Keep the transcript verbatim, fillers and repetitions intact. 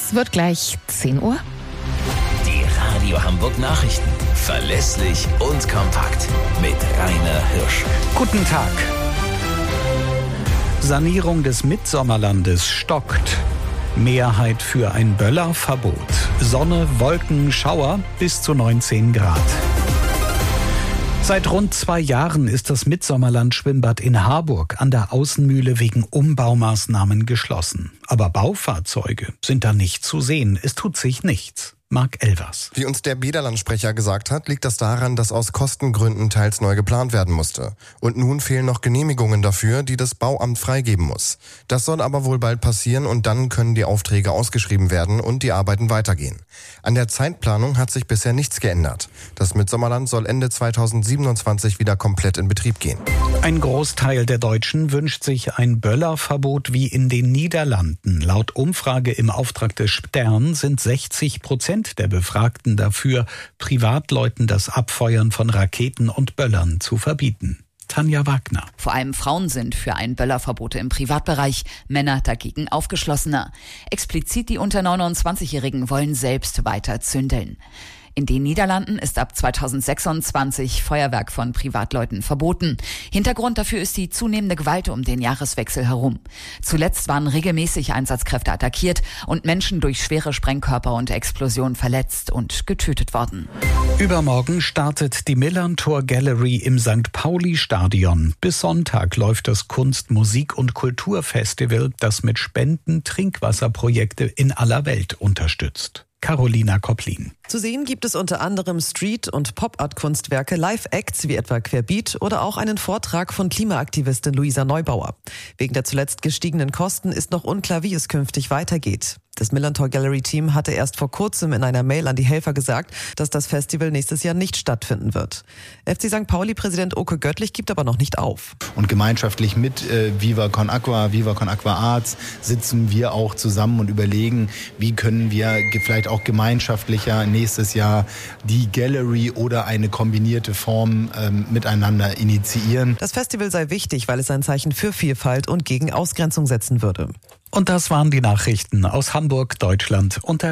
Es wird gleich zehn Uhr. Die Radio Hamburg Nachrichten. Verlässlich und kompakt. Mit Rainer Hirsch. Guten Tag. Sanierung des Mitsommerlandes stockt. Mehrheit für ein Böllerverbot. Sonne, Wolken, Schauer bis zu neunzehn Grad. Seit rund zwei Jahren ist das Mitsommerland-Schwimmbad in Harburg an der Außenmühle wegen Umbaumaßnahmen geschlossen. Aber Baufahrzeuge sind da nicht zu sehen. Es tut sich nichts. Marc Elvers. Wie uns der Bäderland-Sprecher gesagt hat, liegt das daran, dass aus Kostengründen teils neu geplant werden musste. Und nun fehlen noch Genehmigungen dafür, die das Bauamt freigeben muss. Das soll aber wohl bald passieren und dann können die Aufträge ausgeschrieben werden und die Arbeiten weitergehen. An der Zeitplanung hat sich bisher nichts geändert. Das Mitsommerland soll Ende zweitausendsiebenundzwanzig wieder komplett in Betrieb gehen. Ein Großteil der Deutschen wünscht sich ein Böllerverbot wie in den Niederlanden. Laut Umfrage im Auftrag des Stern sind sechzig Prozent der Befragten dafür, Privatleuten das Abfeuern von Raketen und Böllern zu verbieten. Tanja Wagner. Vor allem Frauen sind für ein Böllerverbot im Privatbereich, Männer dagegen aufgeschlossener. Explizit die unter neunundzwanzigjährigen wollen selbst weiter zündeln. In den Niederlanden ist ab zweitausendsechsundzwanzig Feuerwerk von Privatleuten verboten. Hintergrund dafür ist die zunehmende Gewalt um den Jahreswechsel herum. Zuletzt waren regelmäßig Einsatzkräfte attackiert und Menschen durch schwere Sprengkörper und Explosionen verletzt und getötet worden. Übermorgen startet die Millantor Gallery im Sankt Pauli-Stadion. Bis Sonntag läuft das Kunst-, Musik- und Kulturfestival, das mit Spenden Trinkwasserprojekte in aller Welt unterstützt. Carolina Kopplin. Zu sehen gibt es unter anderem Street- und Pop-Art-Kunstwerke, Live-Acts wie etwa Querbeat oder auch einen Vortrag von Klimaaktivistin Luisa Neubauer. Wegen der zuletzt gestiegenen Kosten ist noch unklar, wie es künftig weitergeht. Das Millantor Gallery Team hatte erst vor kurzem in einer Mail an die Helfer gesagt, dass das Festival nächstes Jahr nicht stattfinden wird. F C Sankt Pauli-Präsident Oke Göttlich gibt aber noch nicht auf. Und gemeinschaftlich mit äh, Viva Con Aqua, Viva Con Aqua Arts sitzen wir auch zusammen und überlegen, wie können wir vielleicht auch gemeinschaftlicher nächstes Jahr die Gallery oder eine kombinierte Form ähm, miteinander initiieren. Das Festival sei wichtig, weil es ein Zeichen für Vielfalt und gegen Ausgrenzung setzen würde. Und das waren die Nachrichten aus Hamburg, Deutschland und der